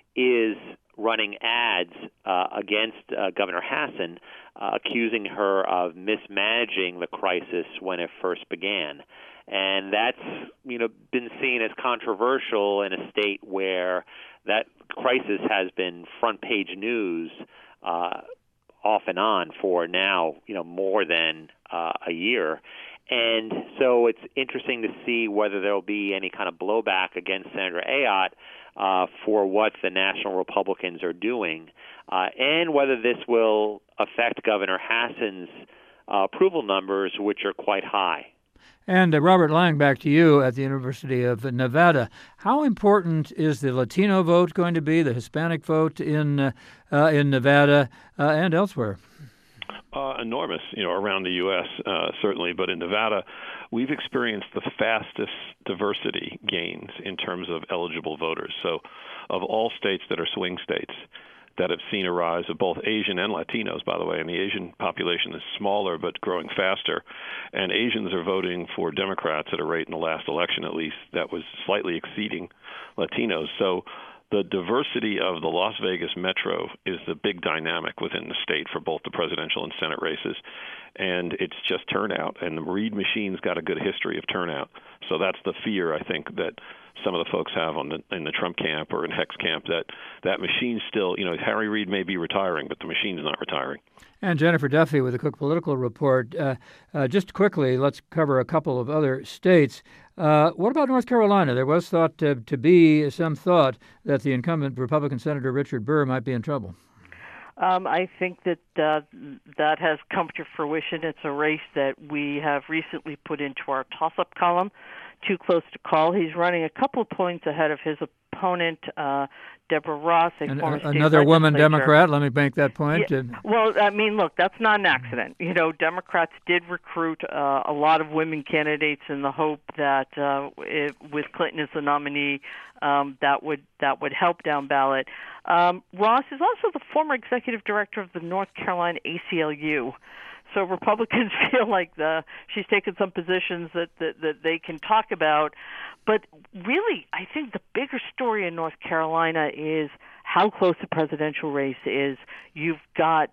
is running ads uh, against uh, Governor Hassan, uh, accusing her of mismanaging the crisis when it first began. And that's, you know, been seen as controversial in a state where that crisis has been front page news uh, off and on for now, you know, more than uh, a year. And so it's interesting to see whether there will be any kind of blowback against Senator Ayotte uh, for what the national Republicans are doing, uh, and whether this will affect Governor Hassan's uh, approval numbers, which are quite high. And uh, Robert Lang, back to you at the University of Nevada. How important is the Latino vote going to be, the Hispanic vote in uh, uh, in Nevada uh, and elsewhere? Uh, enormous, you know, around the U S uh, certainly, but in Nevada, we've experienced the fastest diversity gains in terms of eligible voters. So, of all states that are swing states that have seen a rise of both Asian and Latinos, by the way, and the Asian population is smaller but growing faster, and Asians are voting for Democrats at a rate in the last election, at least, that was slightly exceeding Latinos. So the diversity of the Las Vegas metro is the big dynamic within the state for both the presidential and Senate races, and it's just turnout, and the Reid machine's got a good history of turnout. So that's the fear, I think, that some of the folks have on the, in the Trump camp or in Heck's camp, that that machine still, you know, Harry Reid may be retiring, but the machine's not retiring. And Jennifer Duffy with the Cook Political Report. Uh, uh, just quickly, let's cover a couple of other states. Uh, what about North Carolina? There was thought to, to be some thought that the incumbent Republican Senator Richard Burr might be in trouble. Um, I think that uh, that has come to fruition. It's a race that we have recently put into our toss-up column. Too close to call. He's running a couple of points ahead of his opponent, uh, Deborah Ross, a and, former uh, state another woman legislator. Democrat. Let me make that point. Yeah, well, I mean, look, that's not an accident. You know, Democrats did recruit uh, a lot of women candidates in the hope that uh, it, with Clinton as the nominee, um, that would that would help down ballot. Um, Ross is also the former executive director of the North Carolina A C L U. So Republicans feel like the, she's taken some positions that, that, that they can talk about. But really, I think the bigger story in North Carolina is how close the presidential race is. You've got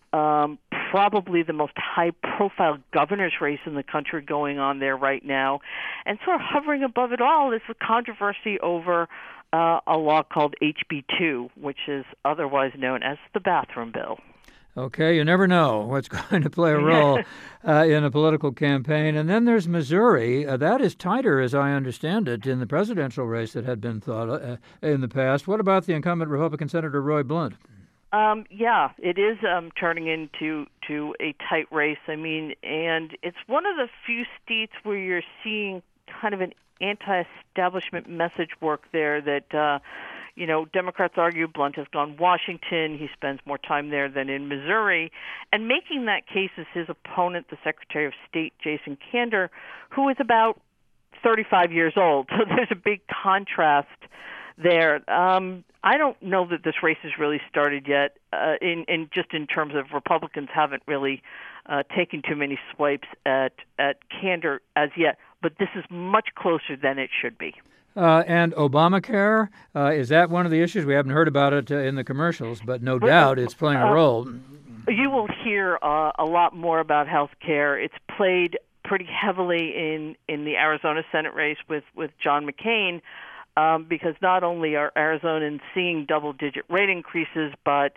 um, probably the most high-profile governor's race in the country going on there right now. And sort of hovering above it all is the controversy over uh, a law called H B two, which is otherwise known as the bathroom bill. Okay, you never know what's going to play a role uh, in a political campaign. And then there's Missouri. Uh, that is tighter, as I understand it, in the presidential race that had been thought uh, in the past. What about the incumbent Republican Senator Roy Blunt? Um, yeah, it is um, turning into to a tight race. I mean, and it's one of the few states where you're seeing kind of an anti-establishment message work there that uh, You know, Democrats argue Blunt has gone Washington. He spends more time there than in Missouri. And making that case is his opponent, the Secretary of State, Jason Kander, who is about thirty-five years old. So there's a big contrast there. Um, I don't know that this race has really started yet, uh, in, in just in terms of Republicans haven't really uh, taken too many swipes at, at Kander as yet. But this is much closer than it should be. Uh, and Obamacare, uh, is that one of the issues? We haven't heard about it uh, in the commercials, but no doubt it's playing a role. You will hear uh, a lot more about health care. It's played pretty heavily in, in the Arizona Senate race with, with John McCain, um, because not only are Arizonans seeing double-digit rate increases, but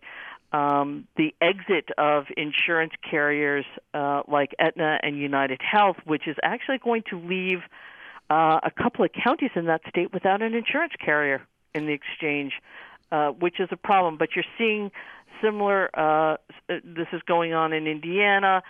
um, the exit of insurance carriers uh, like Aetna and United Health, which is actually going to leave Uh, a couple of counties in that state without an insurance carrier in the exchange, uh, which is a problem. But you're seeing similar, uh, this is going on in Indiana.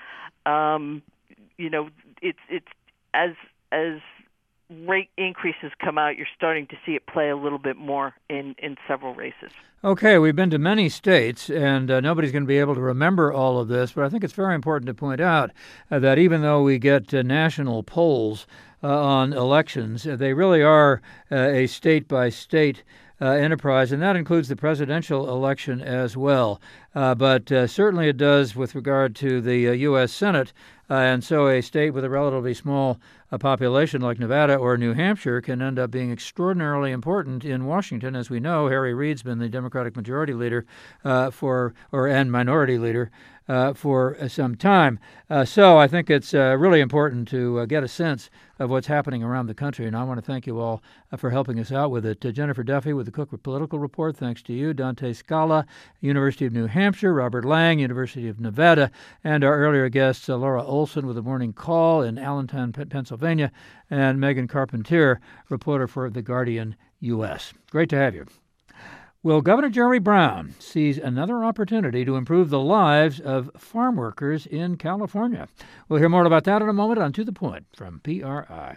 Um, you know, it's it's as as rate increases come out, you're starting to see it play a little bit more in, in several races. Okay, we've been to many states, and uh, nobody's going to be able to remember all of this, but I think it's very important to point out uh, that even though we get uh, national polls uh, on elections, uh, they really are uh, a state-by-state uh, enterprise, and that includes the presidential election as well. Uh, but uh, certainly it does with regard to the uh, U S Senate, uh, and so a state with a relatively small uh, population like Nevada or New Hampshire can end up being extraordinarily important in Washington. As we know, Harry Reid's been the Democratic Majority Leader uh, for, or and Minority Leader uh, for uh, some time. Uh, so I think it's uh, really important to uh, get a sense of what's happening around the country, and I want to thank you all uh, for helping us out with it. Uh, Jennifer Duffy with the Cook Political Report, thanks to you. Dante Scala, University of New Hampshire. Robert Lang, University of Nevada. And our earlier guests, uh, Laura Olson with the Morning Call in Allentown, P- Pennsylvania, and Megan Carpentier, reporter for The Guardian U S. Great to have you. Well, Governor Jerry Brown sees another opportunity to improve the lives of farm workers in California. We'll hear more about that in a moment on To the Point from P R I.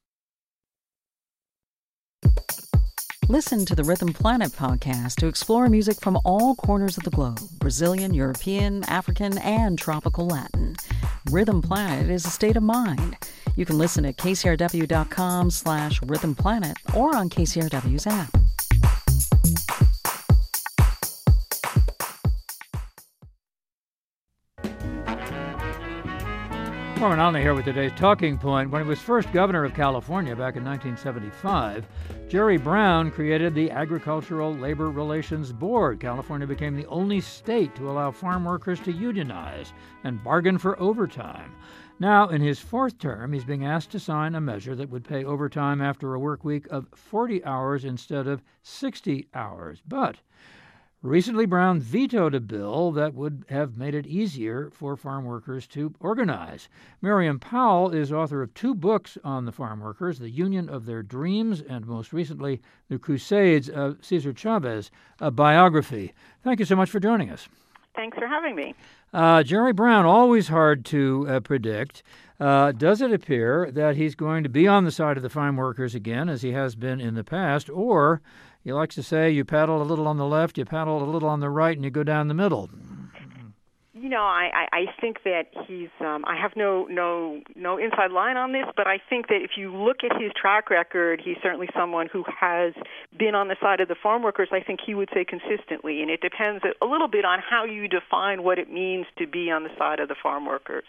Listen to the Rhythm Planet podcast to explore music from all corners of the globe: Brazilian, European, African, and tropical Latin. Rhythm Planet is a state of mind. You can listen at kcrw.com slash Rhythm Planet or on K C R W's app. Norman Olney here with today's Talking Point. When he was first governor of California back in nineteen seventy-five, Jerry Brown created the Agricultural Labor Relations Board. California became the only state to allow farm workers to unionize and bargain for overtime. Now, in his fourth term, he's being asked to sign a measure that would pay overtime after a work week of forty hours instead of sixty hours. But recently, Brown vetoed a bill that would have made it easier for farm workers to organize. Miriam Powell is author of two books on the farm workers, The Union of Their Dreams, and most recently, The Crusades of Cesar Chavez, a biography. Thank you so much for joining us. Thanks for having me. Uh, Jerry Brown, always hard to uh, predict. Uh, does it appear that he's going to be on the side of the farm workers again, as he has been in the past, or he likes to say you paddle a little on the left, you paddle a little on the right, and you go down the middle. You know, I, I think that he's, um, I have no, no, no inside line on this, but I think that if you look at his track record, he's certainly someone who has been on the side of the farm workers, I think he would say consistently. And it depends a little bit on how you define what it means to be on the side of the farm workers.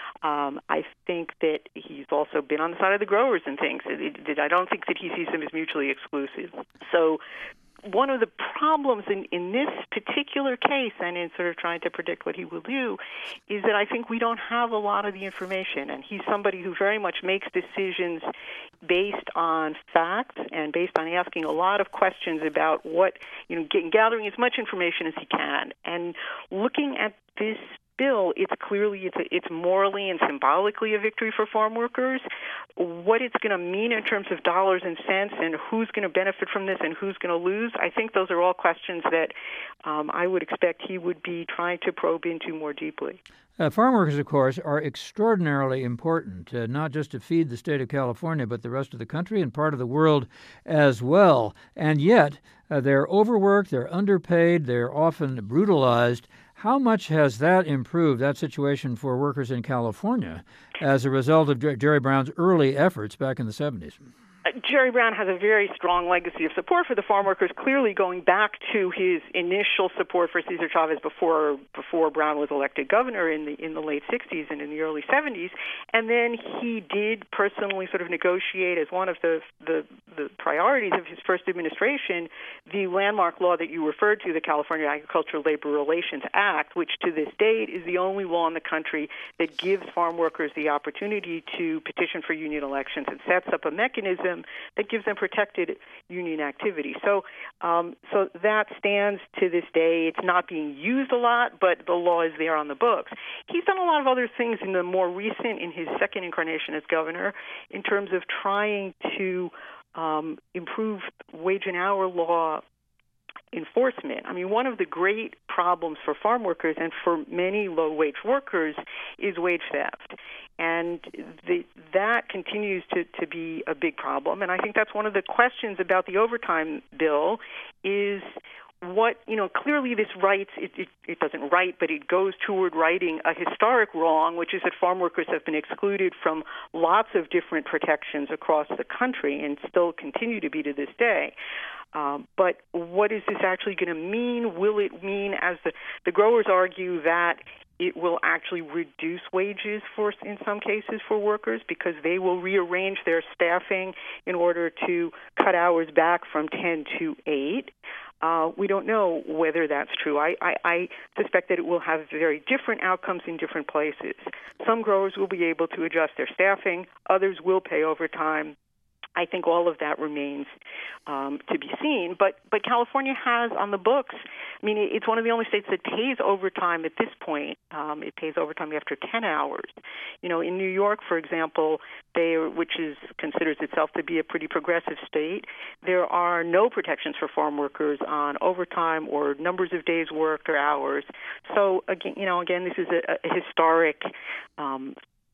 Um, I think that he's also been on the side of the growers and things. It, it, I don't think that he sees them as mutually exclusive. So one of the problems in, in this particular case, and in sort of trying to predict what he will do, is that I think we don't have a lot of the information. And he's somebody who very much makes decisions based on facts and based on asking a lot of questions about what, you know, get, gathering as much information as he can. And looking at this bill, it's clearly, it's, a, it's morally and symbolically a victory for farm workers. What it's going to mean in terms of dollars and cents and who's going to benefit from this and who's going to lose, I think those are all questions that um, I would expect he would be trying to probe into more deeply. Uh, farm workers, of course, are extraordinarily important, uh, not just to feed the state of California, but the rest of the country and part of the world as well. And yet, uh, they're overworked, they're underpaid, they're often brutalized. How much has that improved, that situation for workers in California, as a result of Jer- Jerry Brown's early efforts back in the seventies? Jerry Brown has a very strong legacy of support for the farm workers, clearly going back to his initial support for Cesar Chavez before before Brown was elected governor in the in the late sixties and in the early seventies. And then he did personally sort of negotiate as one of the, the, the priorities of his first administration the landmark law that you referred to, the California Agricultural Labor Relations Act, which to this date is the only law in the country that gives farm workers the opportunity to petition for union elections and sets up a mechanism that gives them protected union activity. So um, so that stands to this day. It's not being used a lot, but the law is there on the books. He's done a lot of other things in the more recent, in his second incarnation as governor, in terms of trying to um, improve wage and hour law enforcement. I mean, one of the great problems for farm workers and for many low-wage workers is wage theft. And the, that continues to, to be a big problem. And I think that's one of the questions about the overtime bill is what, you know, clearly this rights, it, it, it doesn't right, but it goes toward righting a historic wrong, which is that farm workers have been excluded from lots of different protections across the country and still continue to be to this day. Um, but what is this actually going to mean? Will it mean, as the, the growers argue, that it will actually reduce wages for, in some cases, for workers because they will rearrange their staffing in order to cut hours back from ten to eight? Uh, we don't know whether that's true. I, I, I suspect that it will have very different outcomes in different places. Some growers will be able to adjust their staffing. Others will pay overtime. I think all of that remains um, to be seen. But but California has on the books, I mean, it's one of the only states that pays overtime at this point. Um, it pays overtime after ten hours. You know, in New York, for example, they, which is considers itself to be a pretty progressive state, there are no protections for farm workers on overtime or numbers of days worked or hours. So, again, you know, again, this is a, a historic um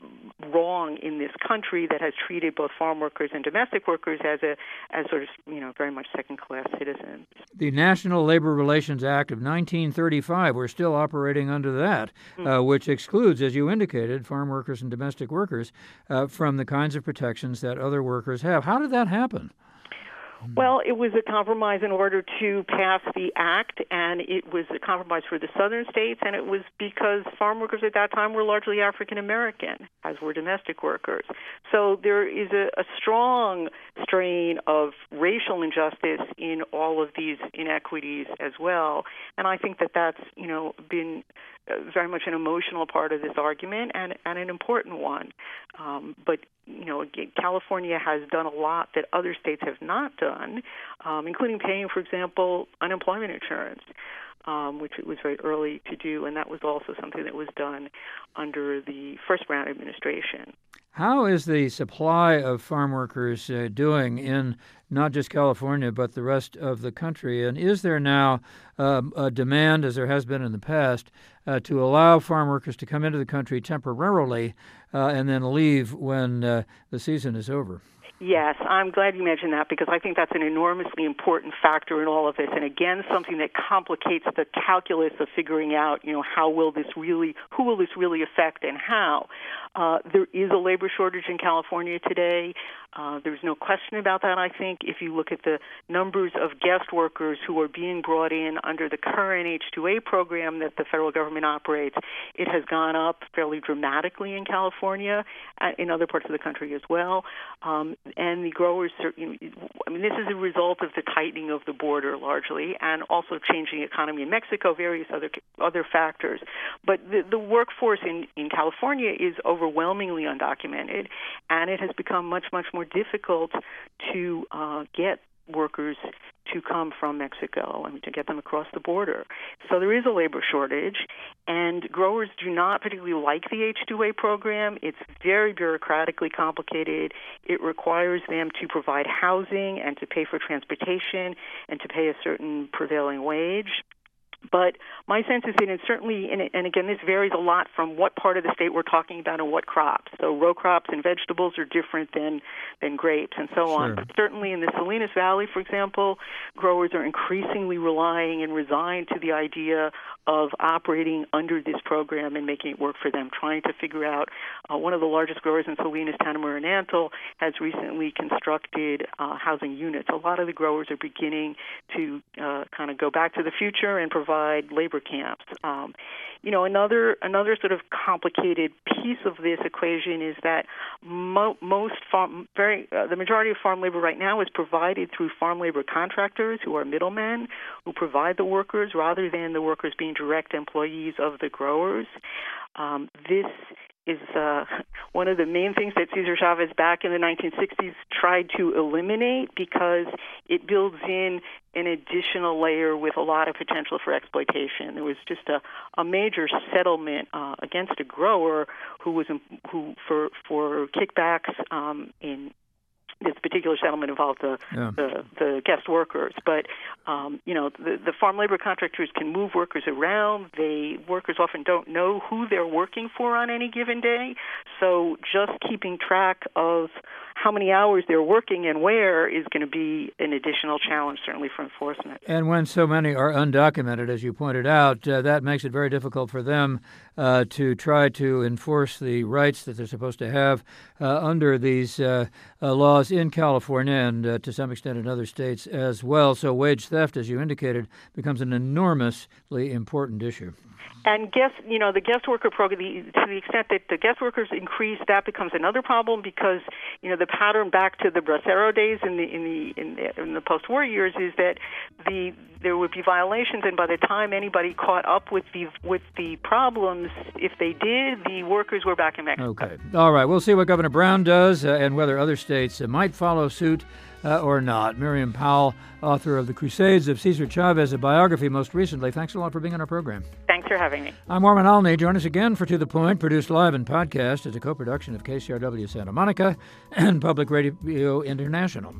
wrong in this country that has treated both farm workers and domestic workers as a as sort of, you know, very much second-class citizens. The National Labor Relations Act of nineteen thirty-five, we're still operating under that, mm-hmm. uh, which excludes, as you indicated, farm workers and domestic workers uh, from the kinds of protections that other workers have. How did that happen? Well, it was a compromise in order to pass the act, and it was a compromise for the southern states, and it was because farm workers at that time were largely African American, as were domestic workers. So there is a, a strong strain of racial injustice in all of these inequities as well, and I think that that's, you know, been very much an emotional part of this argument and, and an important one. Um, but, you know, again, California has done a lot that other states have not done, um, including paying, for example, unemployment insurance, um, which it was very early to do, and that was also something that was done under the first Brown administration. How is the supply of farm workers uh, doing in not just California, but the rest of the country? And is there now um, a demand, as there has been in the past, uh, to allow farm workers to come into the country temporarily uh, and then leave when uh, the season is over? Yes, I'm glad you mentioned that because I think that's an enormously important factor in all of this. And again, something that complicates the calculus of figuring out, you know, how will this really, who will this really affect and how. Uh, there is a labor shortage in California today. Uh, there's no question about that, I think. If you look at the numbers of guest workers who are being brought in under the current H two A program that the federal government operates, it has gone up fairly dramatically in California, uh, in other parts of the country as well. Um, and the growers, I mean, this is a result of the tightening of the border largely, and also changing economy in Mexico, various other other factors. But the, the workforce in, in California is overwhelmingly undocumented, and it has become much, much more difficult to uh, get workers to come from Mexico, I mean, to get them across the border. So there is a labor shortage, and growers do not particularly like the H two A program. It's very bureaucratically complicated. It requires them to provide housing and to pay for transportation and to pay a certain prevailing wage. But my sense is that it's certainly, and again, this varies a lot from what part of the state we're talking about and what crops. So row crops and vegetables are different than, than grapes and so Sure. on. But certainly in the Salinas Valley, for example, growers are increasingly relying and resigned to the idea of operating under this program and making it work for them, trying to figure out. Uh, one of the largest growers in Salinas, Tanimura Antle, has recently constructed uh, housing units. A lot of the growers are beginning to uh, kind of go back to the future and provide labor camps. Um, you know, another another sort of complicated piece of this equation is that mo- most farm, very uh, the majority of farm labor right now is provided through farm labor contractors who are middlemen who provide the workers rather than the workers being direct employees of the growers. Um, this is uh, one of the main things that Cesar Chavez back in the nineteen sixties tried to eliminate because it builds in an additional layer with a lot of potential for exploitation. There was just a, a major settlement uh, against a grower who was who for for kickbacks um, in. This particular settlement involved the, yeah. the the guest workers, but um, you know the, the farm labor contractors can move workers around. They workers often don't know who they're working for on any given day, so just keeping track of how many hours they're working and where is going to be an additional challenge, certainly for enforcement. And when so many are undocumented, as you pointed out, uh, that makes it very difficult for them uh, to try to enforce the rights that they're supposed to have uh, under these uh, uh, laws in California and uh, to some extent in other states as well. So wage theft, as you indicated, becomes an enormously important issue. And guest, you know, the guest worker program, the, to the extent that the guest workers increase, that becomes another problem because, you know, the pattern back to the Bracero days in the in the in the, in the post-war years is that the there would be violations, and by the time anybody caught up with the with the problems, if they did, the workers were back in Mexico. Okay, all right. We'll see what Governor Brown does uh, and whether other states uh, might follow suit. Uh, or not. Miriam Powell, author of The Crusades of Cesar Chavez, a biography most recently. Thanks a lot for being on our program. Thanks for having me. I'm Warren Alney. Join us again for To The Point, produced live and podcast as a co-production of K C R W Santa Monica and Public Radio International.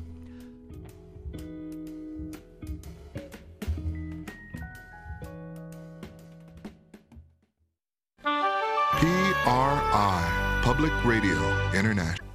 P R I, Public Radio International.